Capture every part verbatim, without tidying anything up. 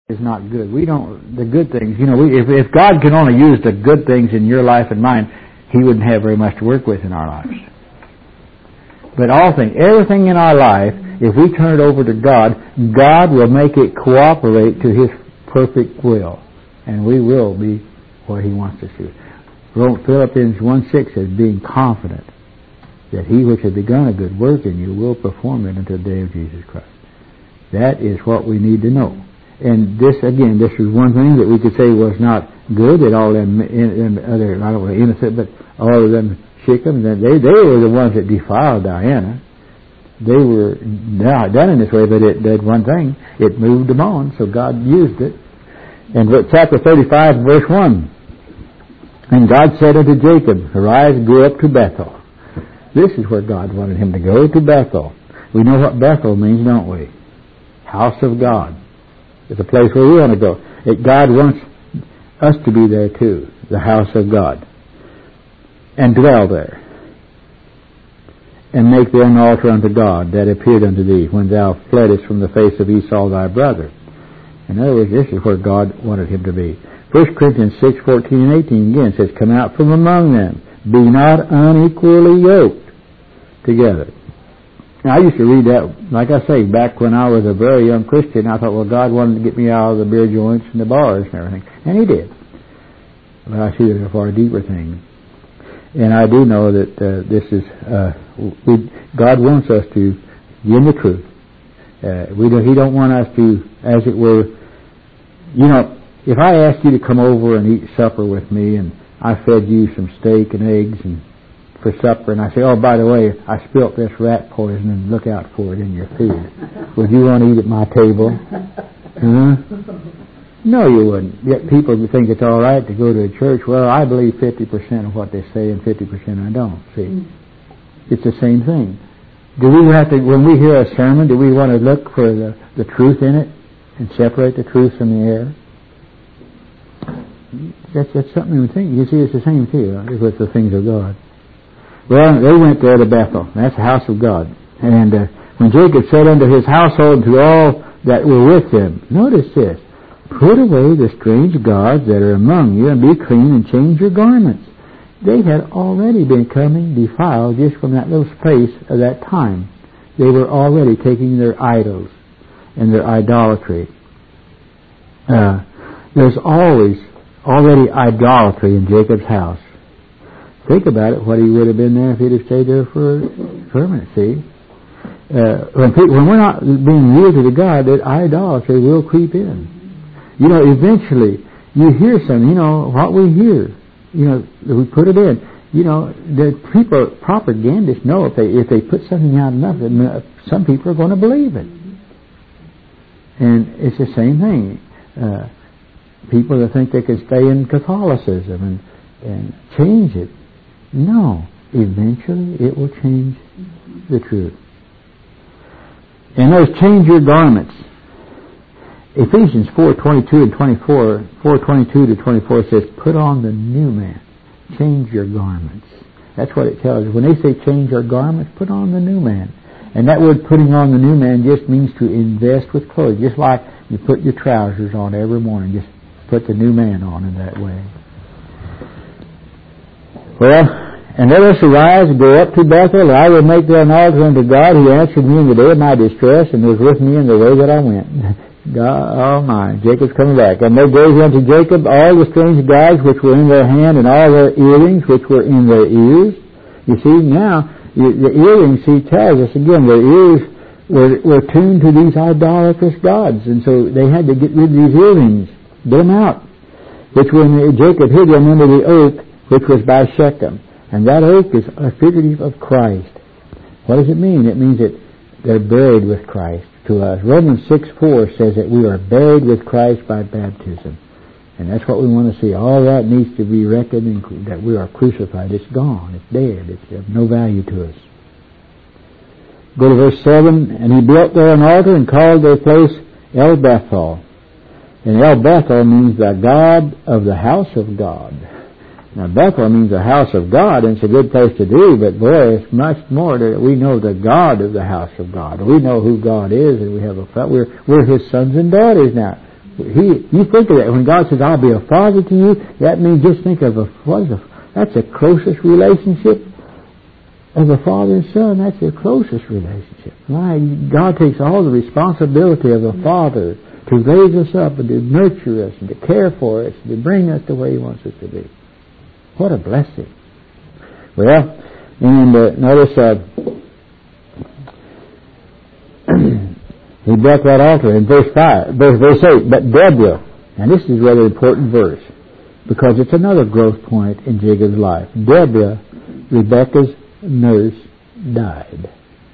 is not good. We don't, the good things, you know, we, if, if God can only use the good things in your life and mine, He wouldn't have very much to work with in our lives. But all things, everything in our life, if we turn it over to God, God will make it cooperate to His perfect will. And we will be where He wants us to. Philippians one six says, being confident that He which has begun a good work in you will perform it until the day of Jesus Christ. That is what we need to know. And this, again, this is one thing that we could say was not good, that all them, in, in other, I don't want to innocent, but all of them Shechem, they, they were the ones that defiled Diana. They were not done in this way, but it did one thing. It moved them on, so God used it. And chapter thirty-five, verse one. And God said unto Jacob, arise, go up to Bethel. This is where God wanted him to go, to Bethel. We know what Bethel means, don't we? House of God. It's a place where we want to go. It, God wants us to be there too, the house of God. And dwell there. And make there an altar unto God that appeared unto thee when thou fleddest from the face of Esau thy brother. In other words, this is where God wanted him to be. First Corinthians six, fourteen and eighteen again says, come out from among them. Be not unequally yoked together. Now, I used to read that, like I say, back when I was a very young Christian. I thought, well, God wanted to get me out of the beer joints and the bars and everything. And He did. But I see there's a far deeper thing. And I do know that uh, this is, uh, we, God wants us to be in the truth. Uh, we don't, He don't want us to, as it were, you know, if I asked you to come over and eat supper with me and I fed you some steak and eggs and for supper, and I say, oh, by the way, I spilt this rat poison and look out for it in your food. Would you want to eat at my table? Huh? No, you wouldn't. Yet people think it's all right to go to a church. Well, I believe fifty percent of what they say and fifty percent I don't. See? It's the same thing. Do we have to, when we hear a sermon, do we want to look for the, the truth in it and separate the truth from the error? That's, that's something we think. You see, it's the same thing with the things of God. Well, they went there to Bethel. That's the house of God. And uh, when Jacob said unto his household and to all that were with him, notice this, put away the strange gods that are among you and be clean and change your garments. They had already been coming defiled just from that little space of that time. They were already taking their idols and their idolatry. Uh, there's always already idolatry in Jacob's house. Think about it, what he would have been there if he'd have stayed there for permanent, see? Uh, when, people, when we're not being real to the God, that idolatry will creep in. You know, eventually, you hear something, you know, what we hear, you know, we put it in. You know, the people, propagandists know if they if they put something out enough, some people are going to believe it. And it's the same thing. Uh, people that think they can stay in Catholicism and, and change it. No, eventually it will change the truth. And those change your garments. Ephesians four twenty-two and twenty-four, four twenty-two to twenty-four says, put on the new man. Change your garments. That's what it tells us. When they say change your garments, put on the new man. And that word putting on the new man just means to invest with clothes. Just like you put your trousers on every morning. Just put the new man on in that way. Well, and let us arise and go up to Bethel, and I will make there an altar unto God. He answered me in the day of my distress, and was with me in the way that I went. God, oh my, Jacob's coming back. And they gave unto Jacob all the strange gods which were in their hand, and all their earrings which were in their ears. You see, now, the earrings, he tells us again, their ears were, were tuned to these idolatrous gods, and so they had to get rid of these earrings, get them out, which when Jacob hid them under the oak, which was by Shechem. And that oak is a figurative of Christ. What does it mean? It means that they're buried with Christ to us. Romans six four says that we are buried with Christ by baptism. And that's what we want to see. All that needs to be reckoned, and that we are crucified. It's gone. It's dead. It's of no value to us. Go to verse seven. And he built there an altar and called their place El Bethel. And El Bethel means the God of the house of God. Now, Bethel means the house of God, and it's a good place to do, but boy, it's much more that we know the God of the house of God. We know who God is, and we have a we're we're His sons and daughters now. He, you think of that when God says, "I'll be a father to you," that means just think of a what is a that's the closest relationship of a father and son. That's the closest relationship. My God takes all the responsibility of a father to raise us up and to nurture us and to care for us and to bring us to where He wants us to be. What a blessing! Well, and uh, notice. Uh, He built that altar in verse five, verse, verse eight. But Deborah, and this is a rather important verse because it's another growth point in Jacob's life. Deborah, Rebekah's nurse, died.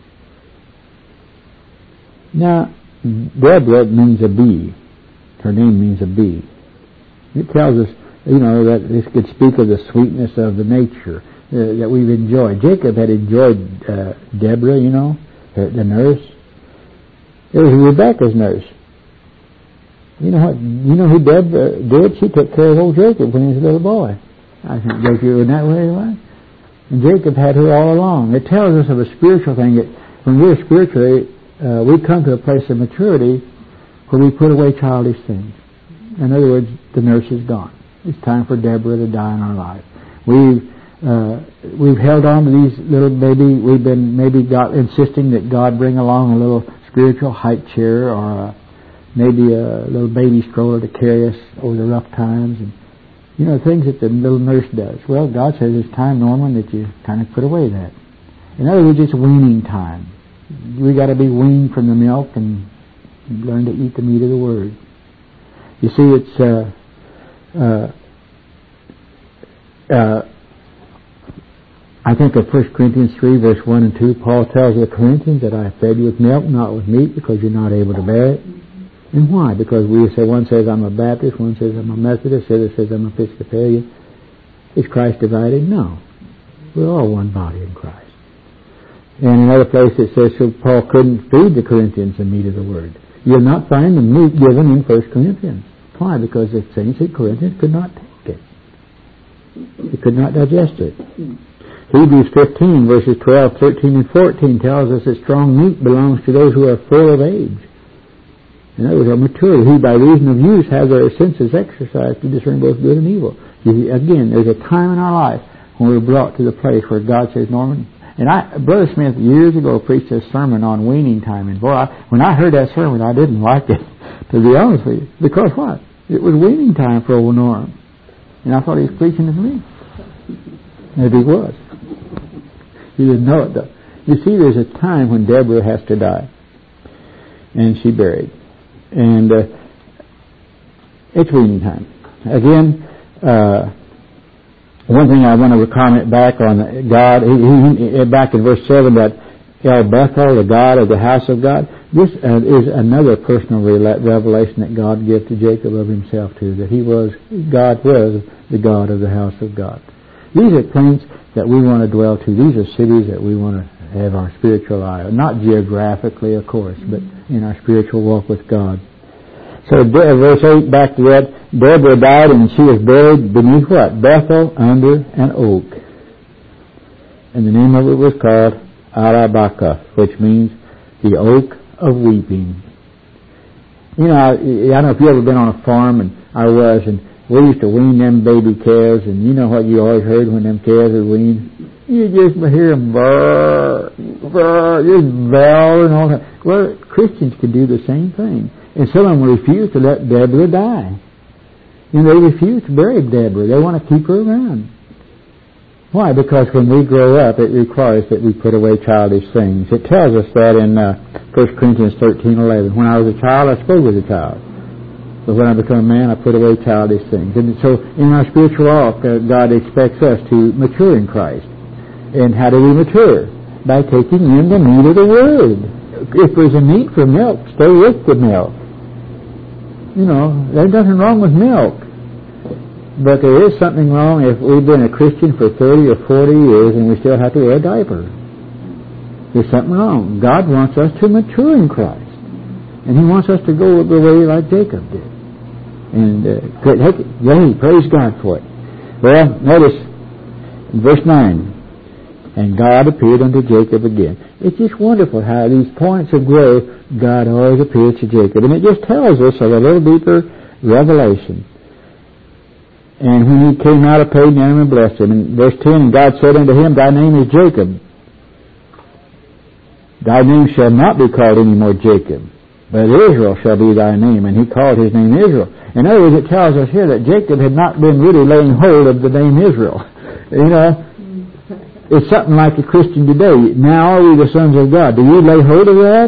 Now, Deborah means a bee. Her name means a bee. It tells us, you know, that this could speak of the sweetness of the nature uh, that we've enjoyed. Jacob had enjoyed uh, Deborah, you know, the, the nurse. It was Rebekah's nurse. You know what? You know who Deborah did? She took care of old Jacob when he was a little boy. I think Jacob was that way, right? And Jacob had her all along. It tells us of a spiritual thing that when we're spiritually, uh, we come to a place of maturity where we put away childish things. In other words, the nurse is gone. It's time for Deborah to die in our life. We've uh, we've held on to these little baby. We've been maybe got insisting that God bring along a little spiritual height chair or a, maybe a little baby stroller to carry us over the rough times, and you know, things that the little nurse does. Well, God says it's time, Norman, that you kind of put away that. In other words, it's weaning time. We got to be weaned from the milk and learn to eat the meat of the Word. You see, it's uh, uh, uh, I think of First Corinthians three, verse one and two, Paul tells the Corinthians that I fed you with milk, not with meat, because you're not able to bear it. And why? Because we say, one says I'm a Baptist, one says I'm a Methodist, the other says I'm Episcopalian. Is Christ divided? No. We're all one body in Christ. And another place it says, so Paul couldn't feed the Corinthians the meat of the Word. You'll not find the meat given in First Corinthians. Why? Because the saints in Corinthians could not take it. They could not digest it. Hebrews fifteen, verses twelve, thirteen, and fourteen tells us that strong meat belongs to those who are full of age. In other words, are mature. Who by reason of use have their senses exercised to discern both good and evil. You, again, there's a time in our life when we're brought to the place where God says, Norman, and I, Brother Smith years ago preached a sermon on weaning time, and boy, I, when I heard that sermon, I didn't like it, to be honest with you. Because what? It was weaning time for old Norm. And I thought he was preaching to me. Maybe he was. He didn't know it though. You see, there's a time when Deborah has to die. And she buried. And uh, it's weaning time. Again, uh, one thing I want to comment back on God, he, he, back in verse seven, that El Bethel, the God of the house of God, this uh, is another personal revelation that God gives to Jacob of himself too, that he was, God was the God of the house of God. These are things that we want to dwell to. These are cities that we want to have our spiritual eye on. Not geographically, of course, but in our spiritual walk with God. So verse eight, back to that, Deborah died and she was buried beneath what? Bethel, under an oak. And the name of it was called Arabaka, which means the oak of weeping. You know, I, I don't know if you've ever been on a farm, and I was, and we used to wean them baby calves, and you know what you always heard when them calves were weaned? You just hear them burr, burr, just bell and all that. Well, Christians could do the same thing. And some of them refuse to let Deborah die. And they refuse to bury Deborah. They want to keep her around. Why? Because when we grow up, it requires that we put away childish things. It tells us that in uh, First Corinthians thirteen eleven. When I was a child, I spoke as a child. But when I become a man, I put away childish things. And so in our spiritual walk, uh, God expects us to mature in Christ. And how do we mature? By taking in the meat of the Word. If there's a need for milk, stay with the milk. You know, there's nothing wrong with milk. But there is something wrong if we've been a Christian for thirty or forty years and we still have to wear a diaper. There's something wrong. God wants us to mature in Christ. And He wants us to go the way like Jacob did. And, uh, yay, praise God for it. Well, notice in verse nine, And God appeared unto Jacob again. It's just wonderful how these points of growth, God always appears to Jacob. And it just tells us of a little deeper revelation. And when he came out of Padan Aram and blessed him, in verse ten, and God said unto him, Thy name is Jacob. Thy name shall not be called any more Jacob, but Israel shall be thy name. And he called his name Israel. In other words, it tells us here that Jacob had not been really laying hold of the name Israel. You know, it's something like a Christian today. Now are we the sons of God. Do you lay hold of that?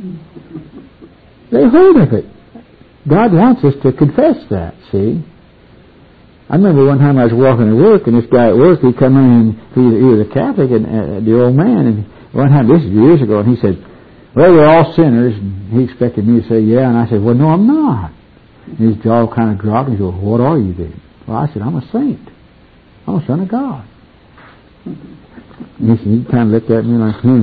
Lay hold of it. God wants us to confess that, see. I remember one time I was walking to work, and this guy at work, he come in, and he, he was a Catholic, and uh, the old man, and one time, this is years ago, and he said, well, we're all sinners, and he expected me to say, yeah, and I said, well, no, I'm not. And his jaw kind of dropped, and he said, well, what are you then? Well, I said, I'm a saint. I'm a son of God. And he, said, he kind of looked at me like, hmm.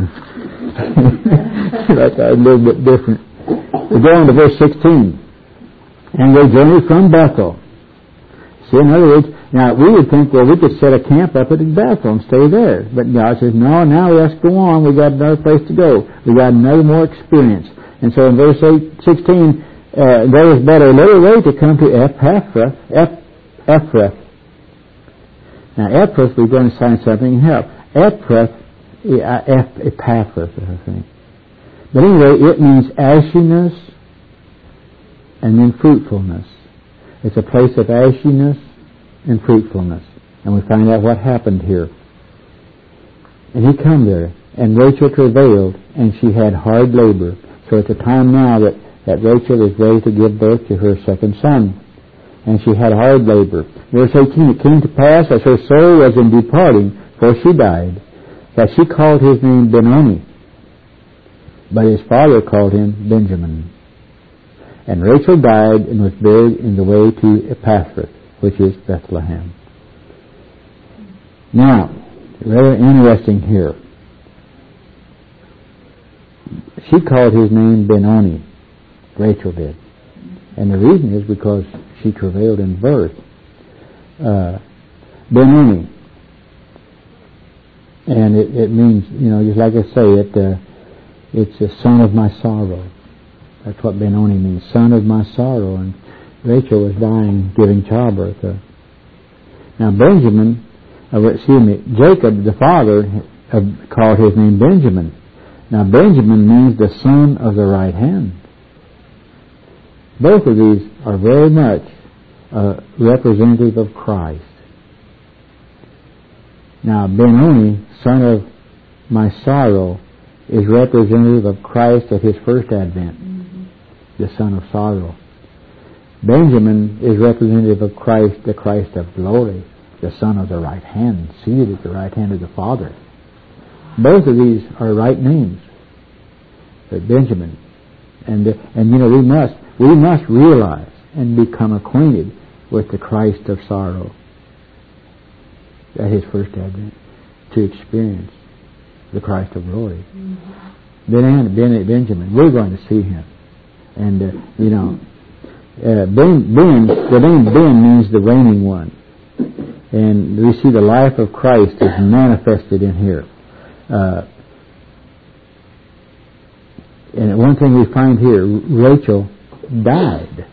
Like I was a little bit different. We go on to verse sixteen. And they journeyed from Bethel. See, in other words, now we would think, well, we could set a camp up at Bethel and stay there. But God says, no, now let's go on. We got another place to go. We got another more experience. And so in verse eight, sixteen, uh, there was but a little way to come to Ephrath. Eph, Ephrath. Now, Ephrath, we're going to find something and help. Ephrath, Epaphras, I think. But anyway, it means ashiness and then fruitfulness. It's a place of ashiness and fruitfulness. And we find out what happened here. And he come there, and Rachel travailed, and she had hard labor. So it's a time now that, that Rachel is ready to give birth to her second son. And she had hard labor. Verse eighteen, it came to pass as her soul was in departing, for she died, that she called his name Benoni. But his father called him Benjamin. And Rachel died and was buried in the way to Epaphras, which is Bethlehem. Now, rather interesting here. She called his name Benoni. Rachel did. And the reason is because she travailed in birth. Uh, Benoni. And it, it means, you know, just like I say, it uh, it's a son of my sorrow. That's what Benoni means, son of my sorrow. And Rachel was dying, giving childbirth. Uh, now Benjamin, uh, excuse me, Jacob, the father, uh, called his name Benjamin. Now Benjamin means the son of the right hand. Both of these are very much uh, representative of Christ. Now Benoni, son of my sorrow, is representative of Christ at his first advent, mm-hmm. the son of sorrow. Benjamin is representative of Christ, the Christ of glory, the son of the right hand, seated at the right hand of the Father. Both of these are right names. But Benjamin, and and you know we must we must realize and become acquainted with the Christ of sorrow at his first advent to experience the Christ of glory. Mm-hmm. Ben, Ben, Benjamin, we're going to see him, and uh, you know, uh, Ben, Ben, the name Ben means the reigning one, and we see the life of Christ is manifested in here. Uh, and one thing we find here, Rachel died.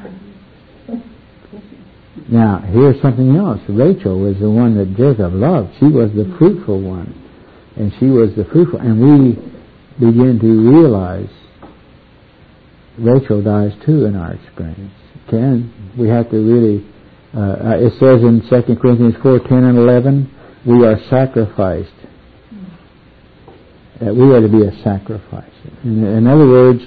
Now, here's something else. Rachel was the one that Jacob loved. She was the fruitful one. And she was the fruitful. And we begin to realize Rachel dies too in our experience. Can we have to really, uh, it says in Second Corinthians four, ten and eleven, we are sacrificed. Uh, we are to be a sacrifice. In, in other words,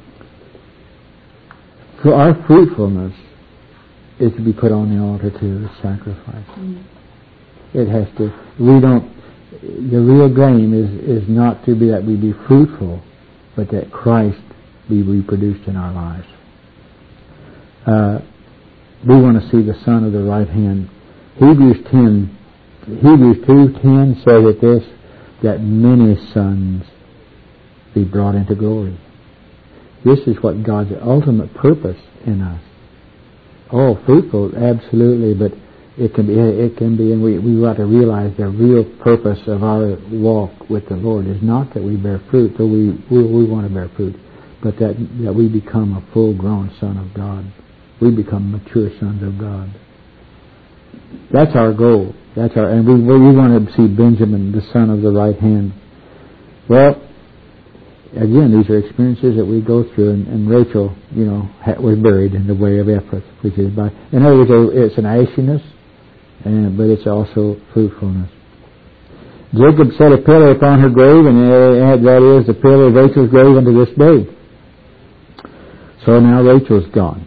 for our fruitfulness is to be put on the altar to sacrifice. Mm. It has to. We don't. The real game is is not to be that we be fruitful, but that Christ be reproduced in our lives. Uh, we want to see the Son of the right hand. Hebrews ten, Hebrews two ten says that this, that many sons be brought into glory. This is what God's ultimate purpose in us. Oh, fruitful, absolutely, but It can be, it can be, and we, we ought to realize the real purpose of our walk with the Lord is not that we bear fruit, though we, we, we want to bear fruit, but that, that we become a full-grown son of God. We become mature sons of God. That's our goal. That's our, and we, we want to see Benjamin, the son of the right hand. Well, again, these are experiences that we go through, and, and Rachel, you know, was buried in the way of Ephrath, which is by, in other words, it's an ashiness, and, but it's also fruitfulness. Jacob set a pillar upon her grave, and uh, that is the pillar of Rachel's grave unto this day. So now Rachel's gone.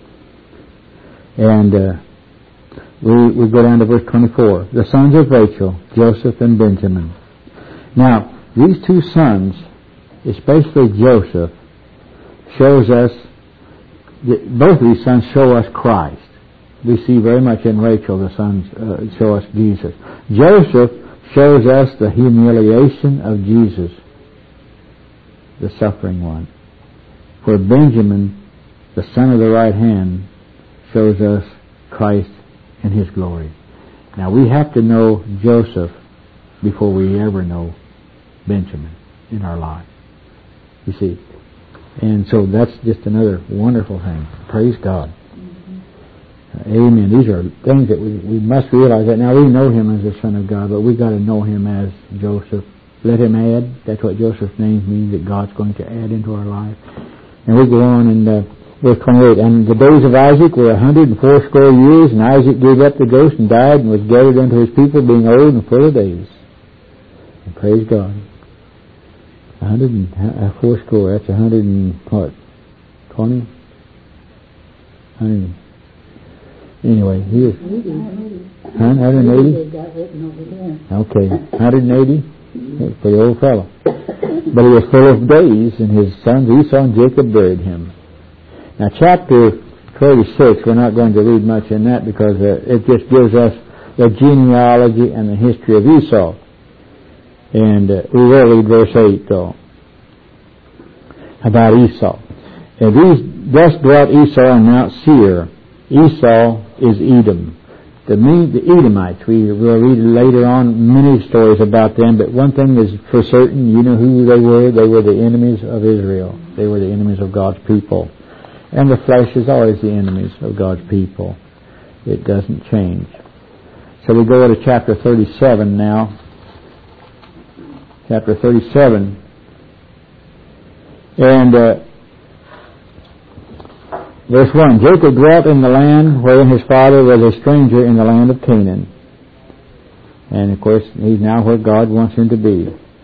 And uh, we, we go down to verse twenty-four. The sons of Rachel, Joseph and Benjamin. Now, these two sons, especially Joseph, shows us, both of these sons show us Christ. We see very much in Rachel the sons uh, show us Jesus. Joseph shows us the humiliation of Jesus, the suffering one. For Benjamin, the son of the right hand, shows us Christ and His glory. Now we have to know Joseph before we ever know Benjamin in our life. You see. And so that's just another wonderful thing. Praise God. Mm-hmm. Amen. These are things that we, we must realize that. Now we know him as the Son of God, but we've got to know him as Joseph. Let him add. That's what Joseph's name means, that God's going to add into our life. And we go on in uh, verse twenty-eight. And the days of Isaac were a hundred and fourscore years, and Isaac gave up the ghost and died, and was gathered unto his people, being old and full of days. And praise God. A hundred and uh, fourscore. That's a hundred and what? Twenty? Hundred. Anyway, he was hundred and eighty. Okay, hundred and eighty for the old fellow. But he was full of days, and his sons Esau and Jacob buried him. Now, chapter thirty-six, we're not going to read much in that because uh, it just gives us the genealogy and the history of Esau. And uh, we will read verse eight, though, about Esau. And these, thus dwelt Esau in Mount Seir. Esau is Edom. The, the Edomites, we will read later on many stories about them, but one thing is for certain, you know who they were. They were the enemies of Israel. They were the enemies of God's people. And the flesh is always the enemies of God's people. It doesn't change. So we go to chapter thirty-seven now. Chapter thirty-seven. And uh, verse one, Jacob dwelt in the land wherein his father was a stranger, in the land of Canaan. And of course, he's now where God wants him to be.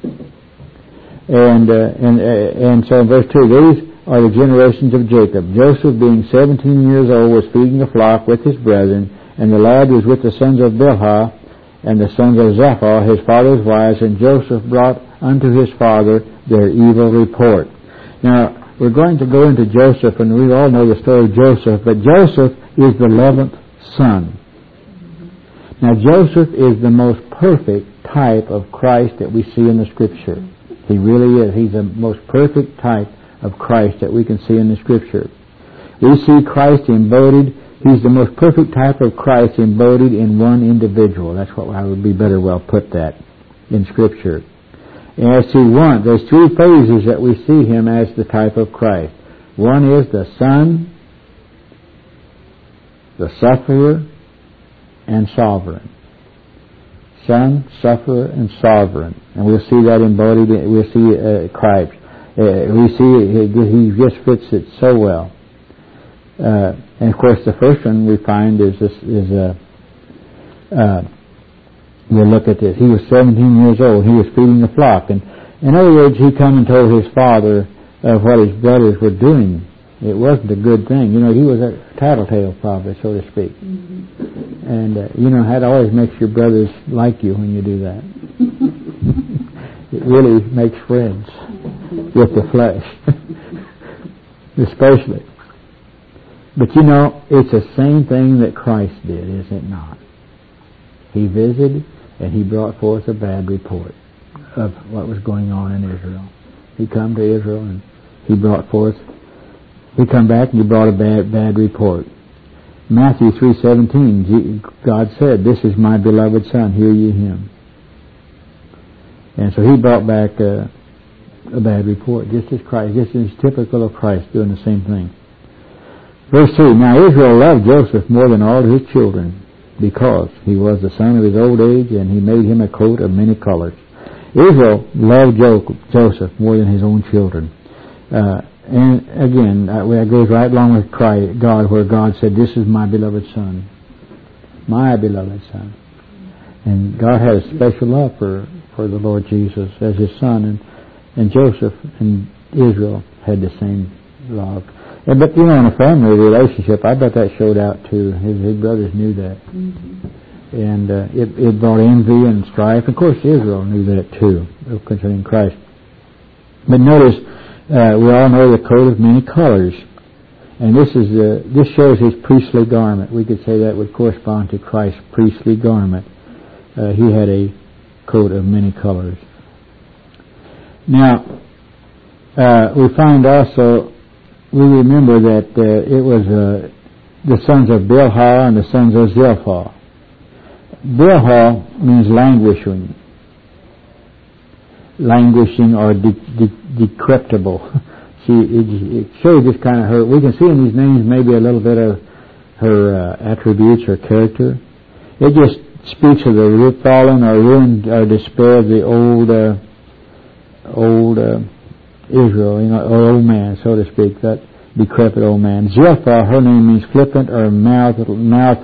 And uh, and uh, and so in verse two, these are the generations of Jacob. Joseph, being seventeen years old, was feeding the flock with his brethren, and the lad was with the sons of Bilhah and the sons of Zephath, his father's wives, and Joseph brought unto his father their evil report. Now, we're going to go into Joseph, and we all know the story of Joseph, but Joseph is the eleventh son. Now, Joseph is the most perfect type of Christ that we see in the Scripture. He really is. He's the most perfect type of Christ that we can see in the Scripture. We see Christ embodied. He's the most perfect type of Christ embodied in one individual. That's what I would be better well put that in Scripture. And I see one, there's three phases that we see him as the type of Christ. One is the Son, the Sufferer, and Sovereign. Son, Sufferer, and Sovereign. And we'll see that embodied, we'll see uh, Christ. Uh, we see he, he just fits it so well. Uh, and of course the first one we find is this, is uh, uh, we'll look at this. He was seventeen years old. He was feeding the flock. And in other words, he come and told his father of what his brothers were doing. It wasn't a good thing. You know, he was a tattletale probably, so to speak. Mm-hmm. And, uh, you know, that always makes your brothers like you when you do that. It really makes friends with the flesh. Especially. But you know, it's the same thing that Christ did, is it not? He visited and he brought forth a bad report of what was going on in Israel. He come to Israel and he brought forth, he come back and he brought a bad, bad report. Matthew three seventeen, God said, "This is my beloved Son, hear ye him." And so he brought back uh, a bad report, just as Christ. This is typical of Christ doing the same thing. Verse two, "Now Israel loved Joseph more than all his children, because he was the son of his old age, and he made him a coat of many colors." Israel loved Joseph more than his own children. Uh, and again, uh, that goes right along with Christ, God, where God said, "This is my beloved Son, my beloved Son." And God had a special love for, for the Lord Jesus as his Son, and, and Joseph and Israel had the same love. And, but, you know, in a family relationship, I bet that showed out too. His, his brothers knew that. Mm-hmm. And uh, it, it brought envy and strife. Of course, Israel knew that too, concerning Christ. But notice, Uh, we all know the coat of many colors, and this is uh, this shows his priestly garment. We could say that would correspond to Christ's priestly garment. Uh, he had a coat of many colors. Now, uh, we find also, we remember that uh, it was uh, the sons of Bilhah and the sons of Zilpah. Bilhah means languishing. languishing or de- de- decrepitable. She, it, it shows this kind of her. We can see in these names maybe a little bit of her uh, attributes or character. It just speaks of the fallen or ruined or despair of the old, uh, old uh, Israel, you know, or old man, so to speak, that decrepit old man. Zilpah, her name means flippant or mouth, mouth,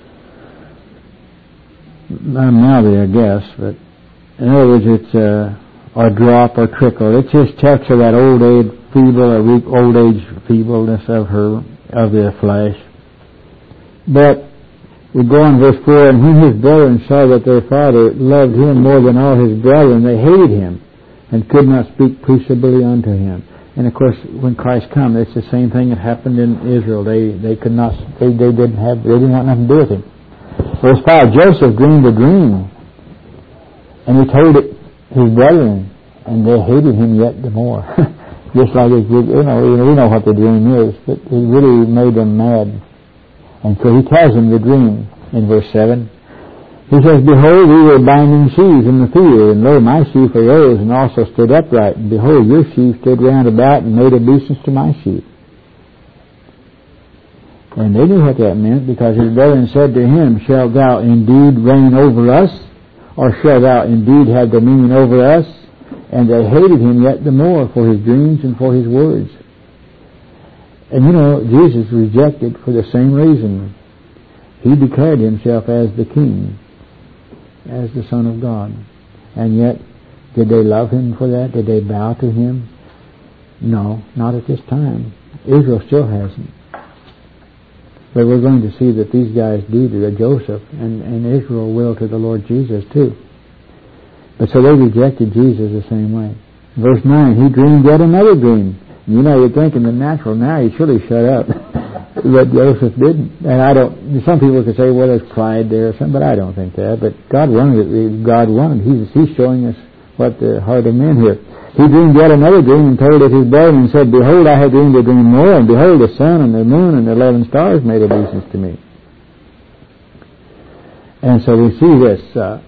not mouthy, I guess, but in other words, it's uh, or drop or trickle. It just tells of that old age feeble or weak old age feebleness of her, of the flesh. But we go on verse four, "And when his brethren saw that their father loved him more than all his brethren, they hated him, and could not speak peaceably unto him." And of course, when Christ come, it's the same thing that happened in Israel. They they could not, they, they didn't have, they didn't want nothing to do with him. Verse five, "Joseph dreamed a dream, and he told it his brethren, and they hated him yet the more." Just like, it, you know, we know what the dream is, but it really made them mad. And so he tells them the dream in verse seven. He says, "Behold, we were binding sheaves in the field, and lo, my sheaf arose and also stood upright. And behold, your sheaf stood round about and made obeisance to my sheaf." And they knew what that meant, because his brethren said to him, "Shalt thou indeed reign over us? Or shalt thou indeed have dominion over us?" And they hated him yet the more for his dreams and for his words. And you know, Jesus rejected for the same reason. He declared himself as the King, as the Son of God. And yet, did they love him for that? Did they bow to him? No, not at this time. Israel still hasn't. But we're going to see that these guys do to Joseph, and, and Israel will to the Lord Jesus too. But so they rejected Jesus the same way. Verse nine, "He dreamed yet another dream." You know, you're thinking the natural now, he should have shut up. But Joseph didn't. And I don't, some people could say, well, there's pride there or something, but I don't think that. But God wanted it. God wanted. He's, he's showing us what the heart of men here. "He dreamed yet another dream, and told it his brethren, and said, Behold, I have dreamed a dream more, and behold, the sun and the moon and the eleven stars made obeisance to me." And so we see this. Uh,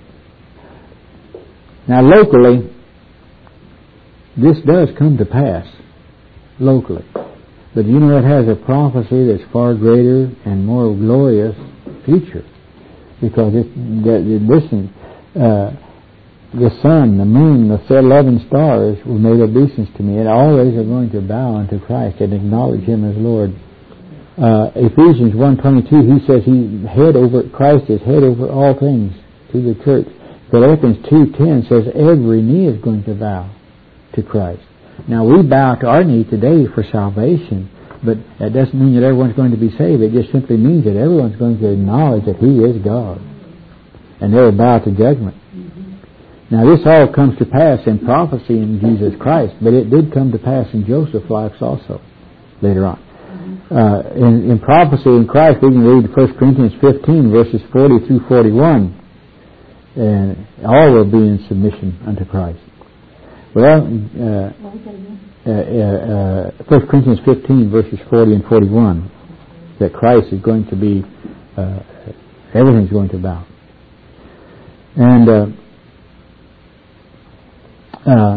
now, locally, this does come to pass. Locally. But you know, it has a prophecy that's far greater and more glorious future. Because it, listen, uh, the sun, the moon, the eleven stars were made obeisance to me, and always are going to bow unto Christ and acknowledge him as Lord. Uh, Ephesians one twenty-two, he says he head over, Christ is head over all things to the church. Philippians two ten says every knee is going to bow to Christ. Now, we bow to our knee today for salvation, but that doesn't mean that everyone's going to be saved. It just simply means that everyone's going to acknowledge that he is God, and they will bow to judgment. Mm-hmm. Now, this all comes to pass in prophecy in Jesus Christ, but it did come to pass in Joseph's life also later on. Mm-hmm. Uh, in, in prophecy in Christ, we can read First Corinthians fifteen, verses forty through forty-one, and all will be in submission unto Christ. Well, uh, uh, uh, First Corinthians fifteen, verses forty and forty-one. that Christ is going to be, uh, everything's going to bow. And uh, uh,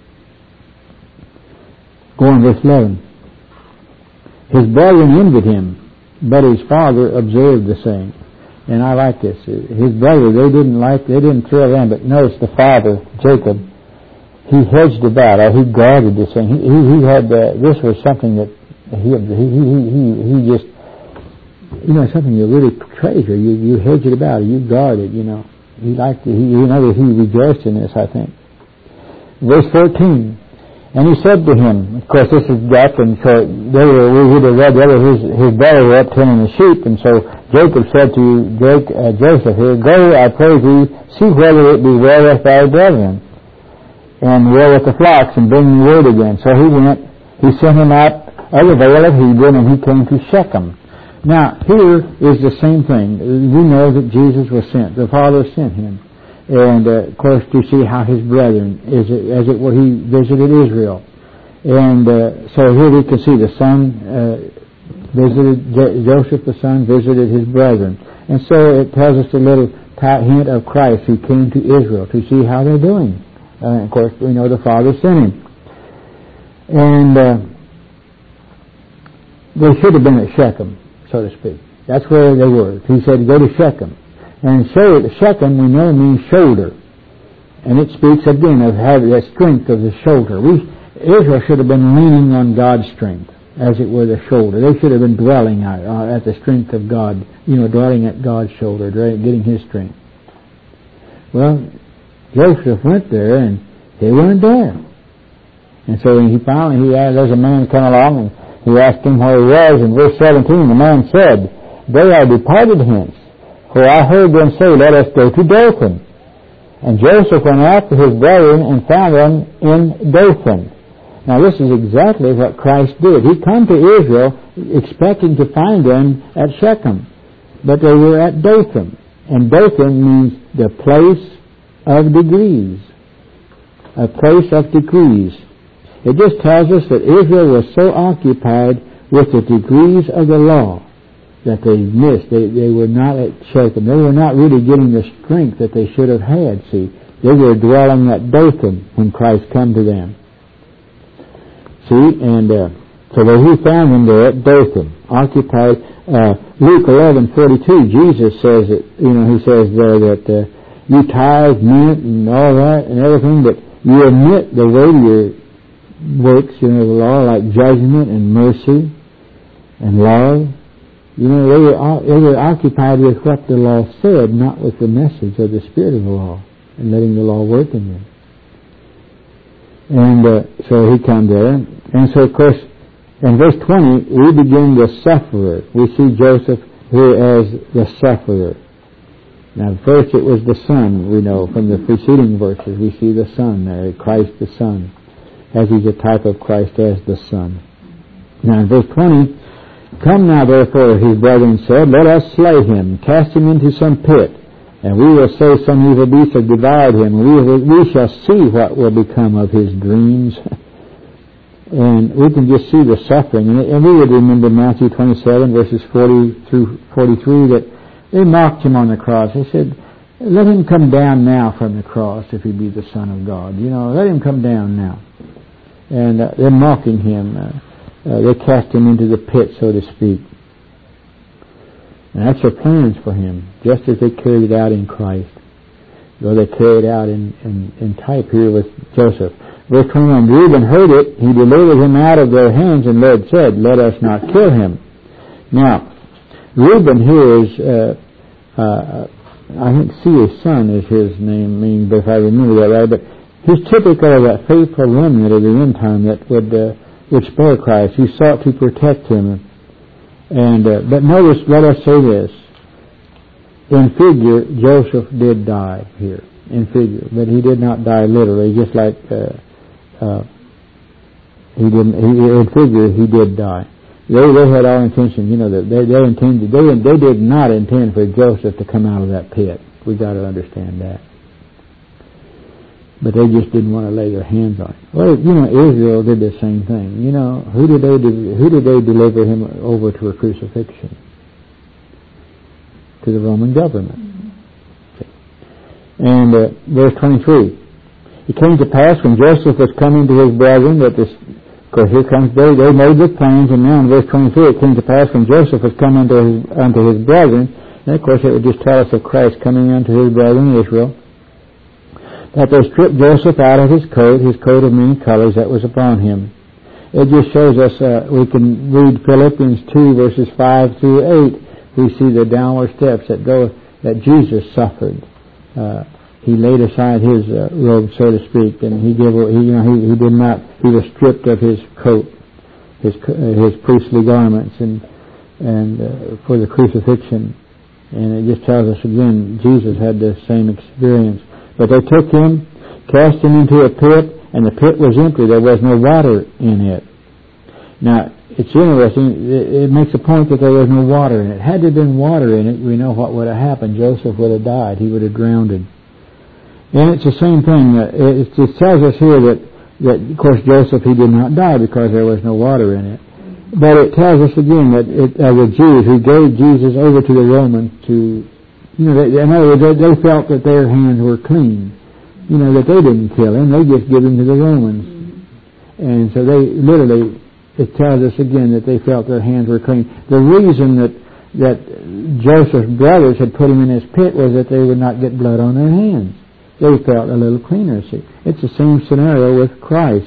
go on verse eleven. His brethren envied him, but his father observed the same. And I like this. His brothers, they didn't like, they didn't thrill them, but notice the father, Jacob, he hedged about, or he guarded this thing. He, he, he had, uh, this was something that he, he, he, he, he just, you know, something you really treasure. You, you hedge it about, you guard it, you know. He liked it. He, you know, he rejoiced in this, I think. Verse fourteen. And he said to him, of course this is Jack, and so they were, we would have read the other, his, his brother were up tending the sheep, and so Jacob said to Jake, uh, Joseph here, go, I pray thee, see whether it be well with thy brethren, and well with the flocks, and bring me word again. So he went, he sent him out of the vale of Hebron, and he came to Shechem. Now, here is the same thing. We know that Jesus was sent. The Father sent him. And, uh, of course, to see how his brethren, as it, as it were, he visited Israel. And uh, so here we can see the son uh, visited, Joseph the son visited his brethren. And so it tells us a little hint of Christ who came to Israel to see how they're doing. Uh, of course, we know the Father sent him. And uh, they should have been at Shechem, so to speak. That's where they were. He said, go to Shechem. And Shechem, we know, means shoulder. And it speaks again of having the strength of the shoulder. We, Israel should have been leaning on God's strength, as it were the shoulder. They should have been dwelling at, uh, at the strength of God, you know, dwelling at God's shoulder, getting His strength. Well, Joseph went there, and they weren't there. And so he finally, he asked, there's a man come along, and he asked him where he was. In verse seventeen, the man said, they are departed hence. For I heard them say, let us go to Dothan. And Joseph went after his brethren and found them in Dothan. Now this is exactly what Christ did. He come to Israel expecting to find them at Shechem. But they were at Dothan. And Dothan means the place of degrees. A place of degrees. It just tells us that Israel was so occupied with the degrees of the law that they missed. They, they were not at Shechem. They were not really getting the strength that they should have had, see. They were dwelling at Dothan when Christ came to them. See, and uh, so that he found them there at Dothan, occupied. Uh, Luke eleven forty-two, Jesus says that, you know, he says there that uh, you tithe, mint, and all that, and everything, but you omit the weightier works, you know, the law, like judgment and mercy and love. You know, they were, they were occupied with what the law said, not with the message of the Spirit of the law, and letting the law work in them. And uh, so he come there, and so of course, in verse twenty, we begin the sufferer. We see Joseph here as the sufferer. Now, first it was the Son, we know, from the preceding verses, we see the Son there, Christ the Son, as he's a type of Christ as the Son. Now, in verse twenty, come now, therefore, his brethren said, let us slay him, cast him into some pit, and we will say some evil beast have devoured him, and we, will, we shall see what will become of his dreams. And we can just see the suffering. And, and we would remember Matthew twenty-seven, verses forty through forty-three, that they mocked him on the cross. They said, let him come down now from the cross if he be the Son of God. You know, let him come down now. And uh, they're mocking him. Uh, Uh, they cast him into the pit, so to speak. And that's their plans for him, just as they carried it out in Christ. Though they carried it out in, in, in type here with Joseph. Verse twenty-one, Reuben heard it, he delivered him out of their hands, and Lord said, let us not kill him. Now, Reuben here is, uh, uh, I think see his son is his name, mean, if I remember that right, but he's typical of that faithful remnant of the end time that would... Uh, would spare Christ. He sought to protect him. And uh, but notice, let us say this. In figure, Joseph did die here. In figure. But he did not die literally, just like uh, uh, he didn't, he, in figure, he did die. They, they had all intention, you know, that they, they intended, they, they did not intend for Joseph to come out of that pit. We've got to understand that. but they just didn't want to lay their hands on him. Well, you know, Israel did the same thing. You know, who did they de- who did they deliver him over to a crucifixion? To the Roman government. Okay. And uh, verse twenty-three. It came to pass when Joseph was coming to his brethren that this, of course, here comes they they made the plans, and now in verse twenty-three it came to pass when Joseph was coming unto his unto his brethren, and of course it would just tell us of Christ coming unto his brethren Israel, that they stripped Joseph out of his coat, his coat of many colors that was upon him. It just shows us, uh, we can read Philippians two verses five through eight. We see the downward steps that go, that Jesus suffered. Uh, he laid aside his uh, robe, so to speak, and he gave, he, you know, he, he did not, he was stripped of his coat, his, uh, his priestly garments, and, and, uh, for the crucifixion. And it just tells us again, Jesus had the same experience. But they took him, cast him into a pit, and the pit was empty. There was no water in it. Now, it's interesting, it, it makes a point that there was no water in it. Had there been water in it, we know what would have happened. Joseph would have died. He would have drowned. And it's the same thing. It, it tells us here that, that, of course, Joseph, he did not die because there was no water in it. But it tells us again that it, uh, the Jews who gave Jesus over to the Romans to, you know, they, in other words, they, they felt that their hands were clean. You know, that they didn't kill him, they just give him to the Romans. And so they literally, it tells us again that they felt their hands were clean. The reason that, that Joseph's brothers had put him in this pit was that they would not get blood on their hands. They felt a little cleaner, see. It's the same scenario with Christ.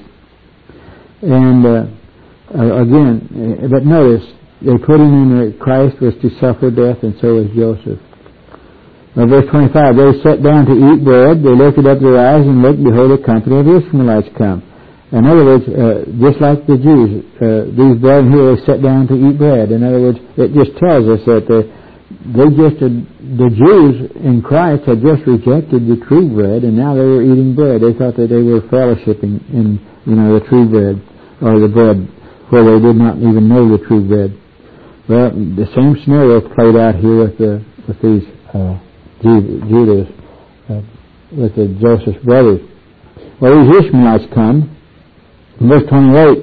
And, uh, Uh, again, uh, but notice, they put him in that Christ was to suffer death, and so was Joseph. Now, verse twenty-five, they sat down to eat bread, they lifted up their eyes and looked, behold, a company of Ishmaelites come. In other words, uh, just like the Jews, uh, these brethren here, they sat down to eat bread. In other words, it just tells us that the, they just, uh, the Jews in Christ had just rejected the true bread, and now they were eating bread. They thought that they were fellowshipping in, you know, the true bread, or the bread, where they did not even know the true bread. Well, the same scenario played out here with the with these uh, Judas, uh, with the Joseph's brothers. Well, these Ishmaelites come, in verse twenty-eight,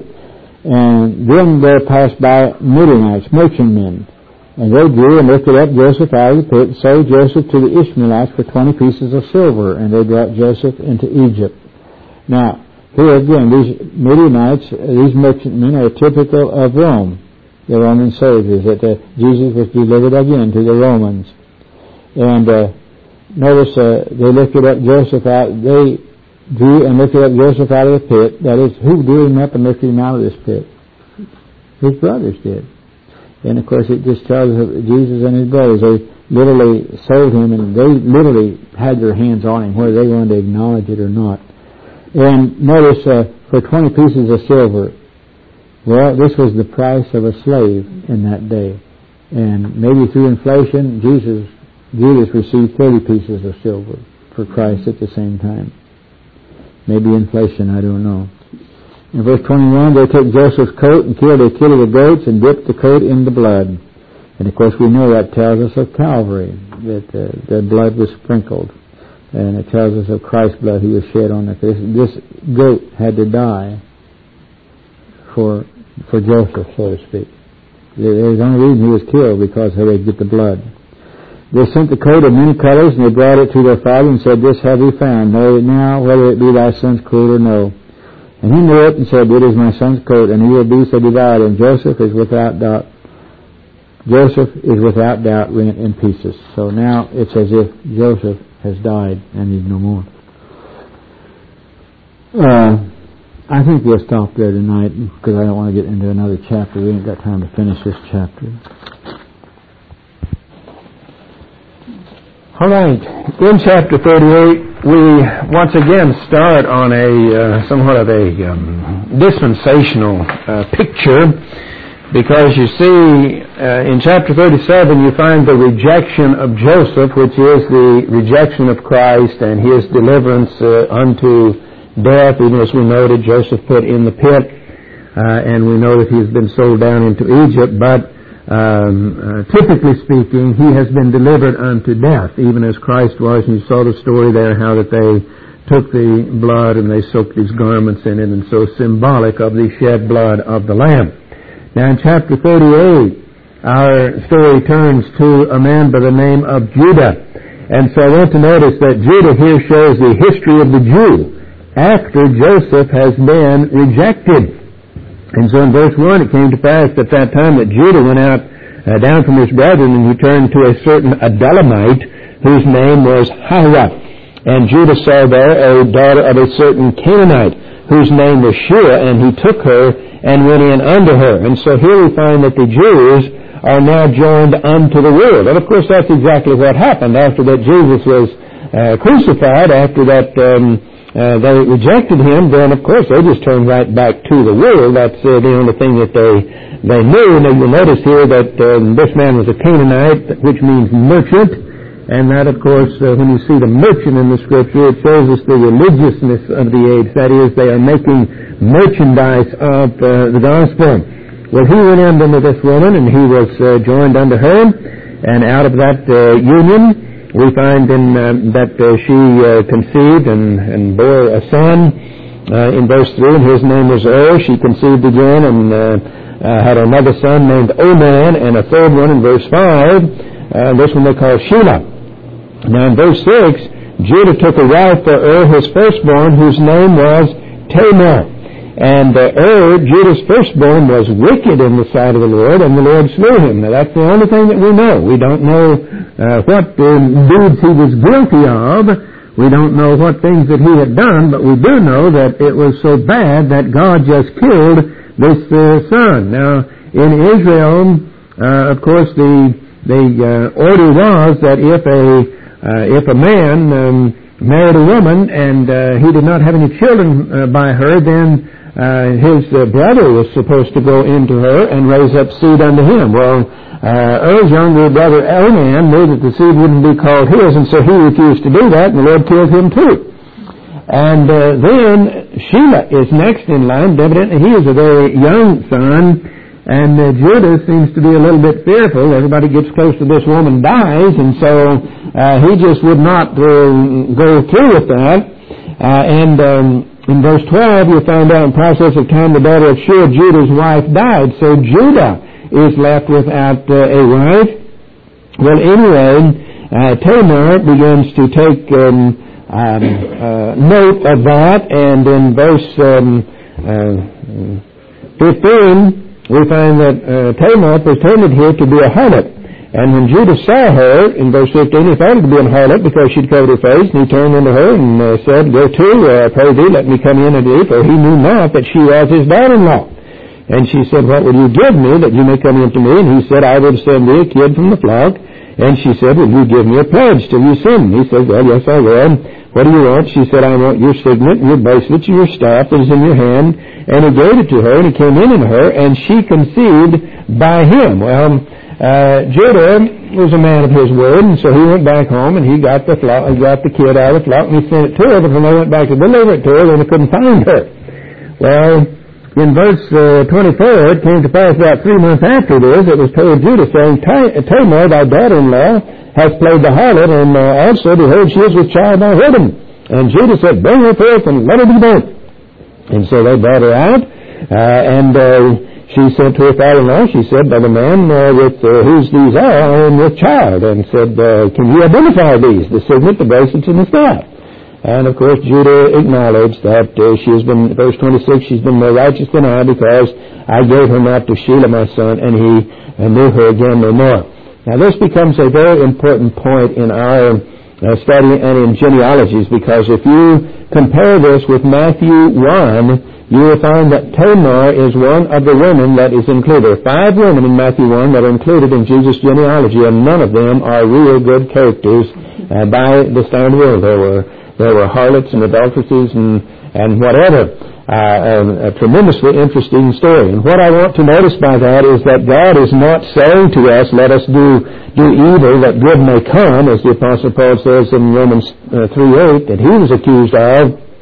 and then there passed by Midianites, merchantmen, and they drew and lifted up Joseph out of the pit, and sold Joseph to the Ishmaelites for twenty pieces of silver, and they brought Joseph into Egypt. Now, here again, these Midianites, these merchantmen are typical of Rome, the Roman soldiers, that uh, Jesus was delivered again to the Romans. And uh, notice uh, they lifted up Joseph out, they drew and lifted up Joseph out of the pit. That is, who drew him up and lifted him out of this pit? His brothers did. And of course it just tells us Jesus and his brothers, they literally sold him, and they literally had their hands on him, whether they wanted to acknowledge it or not. And notice, uh, for twenty pieces of silver, well, this was the price of a slave in that day. And maybe through inflation, Jesus, Judas received thirty pieces of silver for Christ at the same time. Maybe inflation, I don't know. In verse twenty-one, they took Joseph's coat and killed a kid of the goats and dipped the coat in the blood. And of course we know that tells us of Calvary, that uh, the blood was sprinkled. And it tells us of Christ's blood he was shed on the face. This goat had to die for for Joseph, so to speak. There's the only reason he was killed, because they would get the blood. They sent the coat of many colors, and they brought it to their father and said, This have we found. Know it now whether it be thy son's coat or no. And he knew it and said, It is my son's coat, and he will be so divided. And Joseph is without doubt Joseph is without doubt rent in pieces. So now it's as if Joseph has died and he's no more. Uh, I think we'll stop there tonight, because I don't want to get into another chapter. We ain't got time to finish this chapter. All right. In chapter thirty-eight, we once again start on a uh, somewhat of a um, dispensational uh, picture. Because you see, uh, in chapter thirty-seven, you find the rejection of Joseph, which is the rejection of Christ and his deliverance uh, unto death, even as we noted, Joseph put in the pit, uh, and we know that he has been sold down into Egypt, but um, uh, typically speaking, he has been delivered unto death, even as Christ was, and you saw the story there, how that they took the blood and they soaked his garments in it, and so symbolic of the shed blood of the Lamb. Now in chapter thirty-eight, our story turns to a man by the name of Judah. And so I want to notice that Judah here shows the history of the Jew after Joseph has been rejected. And so in verse one, it came to pass at that time that Judah went out uh, down from his brethren and returned to a certain Adullamite whose name was Hira. And Judah saw there a daughter of a certain Canaanite whose name was Shua, and he took her and went in unto her. And so here we find that the Jews are now joined unto the world. And of course that's exactly what happened after that Jesus was uh, crucified, after that um, uh, they rejected him, then of course they just turned right back to the world. That's uh, the only thing that they they knew. And you'll notice here that um, this man was a Canaanite, which means merchant. And that, of course, uh, when you see the merchant in the Scripture, it shows us the religiousness of the age. That is, they are making merchandise of uh, the gospel. Well, he went in unto this woman, and he was uh, joined unto her. And out of that uh, union, we find in, uh, that uh, she uh, conceived and, and bore a son. Uh, in verse three, and his name was Er. She conceived again and uh, uh, had another son named Onan, and a third one in verse five. Uh, this one they call Shelah. Now in verse six, Judah took a wife for Er, his firstborn, whose name was Tamar. And uh, Er, Judah's firstborn, was wicked in the sight of the Lord, and the Lord slew him. Now that's the only thing that we know. We don't know uh, what uh, deeds he was guilty of. We don't know what things that he had done, but we do know that it was so bad that God just killed this uh, son. Now in Israel, uh, of course, the the uh, order was that if a Uh, if a man um, married a woman and uh, he did not have any children uh, by her, then uh, his uh, brother was supposed to go into her and raise up seed unto him. Well, uh, Er's younger brother Onan knew that the seed wouldn't be called his, and so he refused to do that, and the Lord killed him too. And uh, then Shelah is next in line. Evidently he is a very young son. And uh, Judah seems to be a little bit fearful. Everybody gets close to this woman dies, and so uh, he just would not uh, go through with that. Uh, and um, in verse twelve, you find out in process of time the daughter of Shua, Judah's wife, died. So Judah is left without uh, a wife. Well, anyway, uh, Tamar begins to take um, um, uh, note of that, and in verse um, uh, fifteen, we find that uh, Tamar pretended here to be a harlot. And when Judah saw her, in verse fifteen, he found her to be a harlot because she'd covered her face, and he turned unto her and uh, said, Go to, uh, pray thee, let me come in unto thee, for he knew not that she was his daughter-in-law. And she said, What will you give me that you may come in to me? And he said, I will send thee a kid from the flock. And she said, Will you give me a pledge till you send me? He said, Well, yes, I will. What do you want? She said, I want your signet, and your bracelet, and your staff that is in your hand. And he gave it to her, and he came in unto her, and she conceived by him. Well, uh, Judah was a man of his word, and so he went back home, and he got the flock, he got the kid out of the flock, and he sent it to her, but when they went back to deliver it to her, then they couldn't find her. Well, in verse uh, twenty-four, it came to pass about three months after this, it was told Judah, saying, Tamar, thy daughter-in-law, has played the harlot, and uh, also, behold, she is with child by Hidden. And Judah said, Bring her forth, and let her be burnt. And so they brought her out, uh, and uh, she said to her father-in-law, she said, By the man uh, with uh, whose these are, I am with child. And said, uh, Can you identify these, the signet, the bracelets, and the staff? And of course Judah acknowledged that uh, she has been, verse twenty-six, she's been more righteous than I, because I gave her not to Shelah my son, and he uh, knew her again no more. Now this becomes a very important point in our uh, study and in genealogies, because if you compare this with Matthew one, you will find that Tamar is one of the women that is included. There are five women in Matthew one that are included in Jesus' genealogy, and none of them are real good characters uh, by the standard of the world. There were there were harlots and adulteresses and and whatever. Uh, a, a tremendously interesting story. And what I want to notice by that is that God is not saying to us, let us do do evil that good may come, as the Apostle Paul says in Romans uh, three eight, that he was accused of.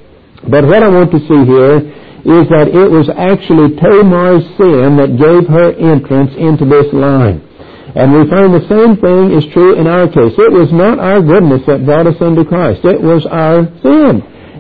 But what I want to see here is that it was actually Tamar's sin that gave her entrance into this line. And we find the same thing is true in our case. It was not our goodness that brought us unto Christ. It was our sin.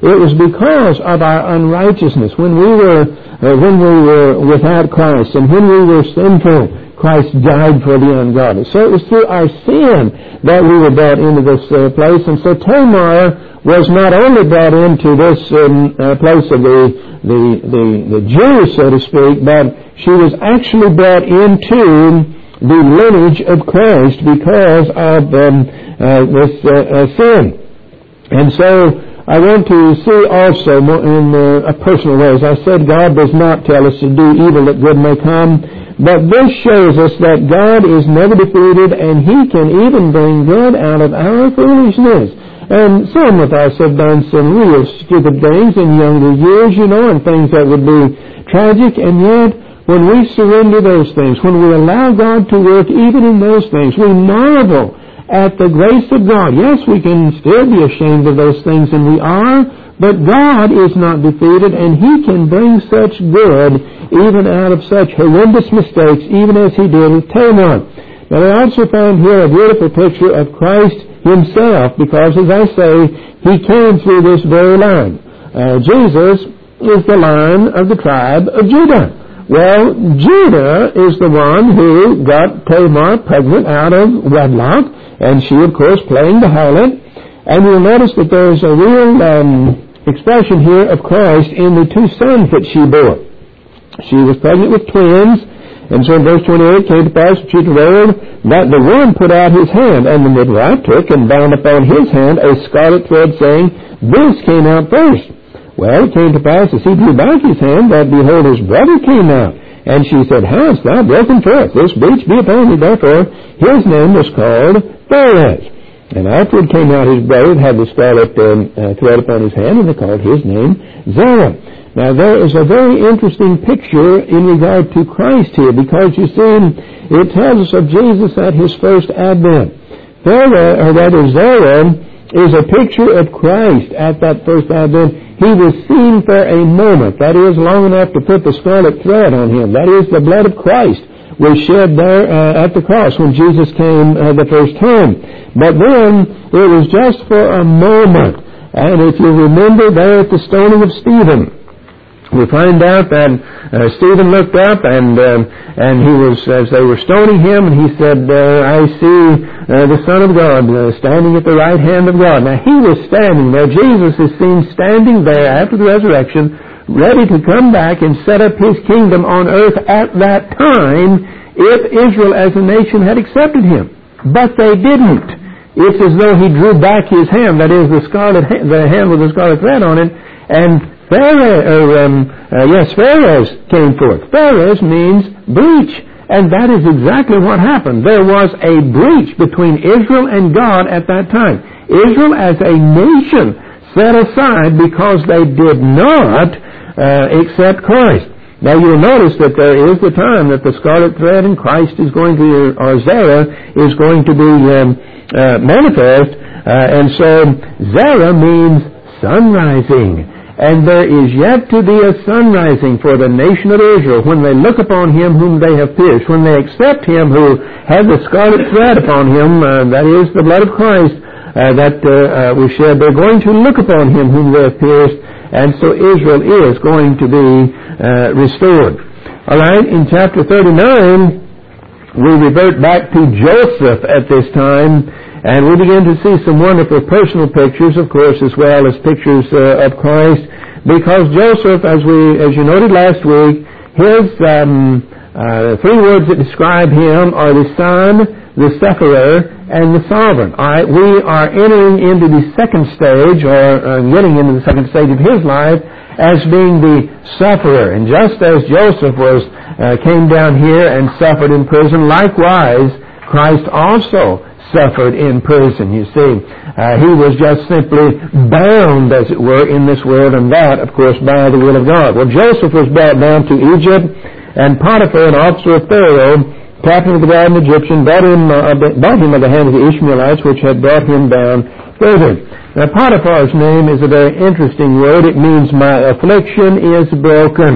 It was because of our unrighteousness. When we were, uh, when we were without Christ and when we were sinful, Christ died for the ungodly. So it was through our sin that we were brought into this uh, place. And so Tamar was not only brought into this um, uh, place of the, the, the, the Jews, so to speak, but she was actually brought into the lineage of Christ because of um, uh, this uh, uh, sin. And so I want to see also in uh, a personal way, as I said, God does not tell us to do evil that good may come. But this shows us that God is never defeated, and He can even bring good out of our foolishness. And some of us have done some real stupid things in younger years, you know, and things that would be tragic, and yet when we surrender those things, when we allow God to work even in those things, we marvel at the grace of God. Yes, we can still be ashamed of those things, and we are, but God is not defeated, and He can bring such good even out of such horrendous mistakes, even as He did with Tamar. Now, I also found here a beautiful picture of Christ Himself, because, as I say, He came through this very line. Uh, Jesus is the line of the tribe of Judah. Well, Judah is the one who got Tamar pregnant out of wedlock, and she, of course, playing the harlot. And you'll notice that there's a real um, expression here of Christ in the two sons that she bore. She was pregnant with twins, and so in verse twenty-eight, came to pass, she travailed, that the one put out his hand, and the midwife took and bound upon his hand a scarlet thread, saying, This came out first. Well, it came to pass, as he drew back his hand, that behold, his brother came out. And she said, Hast thou broken forth? This breach be upon thee. Therefore, his name was called Pharez. And afterward came out his brother, had the scarlet um, uh, thread upon his hand, and they called his name Zerah. Now, there is a very interesting picture in regard to Christ here, because you see, it tells us of Jesus at His first advent. Pharaoh, or rather Zerah, is a picture of Christ at that first advent. He was seen for a moment, that is, long enough to put the scarlet thread on Him. That is, the blood of Christ was shed there uh, at the cross when Jesus came uh, the first time. But then, it was just for a moment. And if you remember there at the stoning of Stephen, we find out that uh, Stephen looked up, and um, and he was, as they were stoning him, and he said, uh, I see uh, the Son of God uh, standing at the right hand of God. Now, he was standing there. Jesus is seen standing there after the resurrection, ready to come back and set up His kingdom on earth at that time if Israel as a nation had accepted Him. But they didn't. It's as though He drew back His hand, that is, the scarlet ha- the hand with the scarlet thread on it, and Pharez, or, um, uh, yes, Pharez came forth. Pharez means breach, and that is exactly what happened. There was a breach between Israel and God at that time. Israel as a nation set aside because they did not uh, accept Christ. Now you'll notice that there is the time that the scarlet thread in Christ is going to, or Zerah, is going to be um, uh, manifest, uh, and so Zerah means sun rising. And there is yet to be a sun rising for the nation of Israel when they look upon Him whom they have pierced, when they accept Him who had the scarlet thread upon Him, uh, that is the blood of Christ, uh, that uh, uh, was shed. They're going to look upon Him whom they have pierced, and so Israel is going to be uh, restored. All right, in chapter thirty-nine, we revert back to Joseph at this time, and we begin to see some wonderful personal pictures, of course, as well as pictures uh, of Christ, because Joseph, as we, as you noted last week, his um, uh, three words that describe him are the Son, the Sufferer, and the Sovereign. All right, we are entering into the second stage, or uh, getting into the second stage of his life, as being the Sufferer. And just as Joseph was uh, came down here and suffered in prison, likewise, Christ also suffered in prison, you see. Uh, he was just simply bound, as it were, in this world, and that, of course, by the will of God. Well, Joseph was brought down to Egypt, and Potiphar, an officer of Pharaoh, captain of the guard, an Egyptian, brought him, uh, brought him of the hand of the Ishmaelites, which had brought him down thither. Now, Potiphar's name is a very interesting word. It means, my affliction is broken.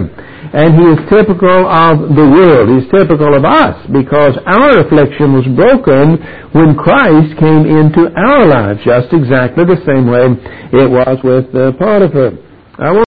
And he is typical of the world. He's typical of us because our affliction was broken when Christ came into our lives, just exactly the same way it was with uh, Potiphar. I want